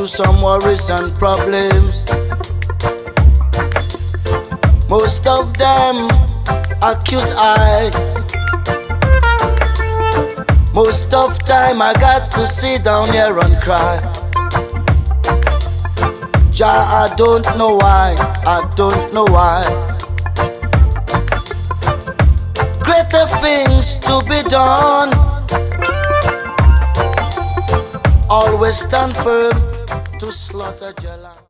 through some worries and problems. Most of them accuse I. Most of time I got to sit down here and cry. Jah, I don't know why, I don't know why. Greater things to be done. Always stand firm to slaughter Jah.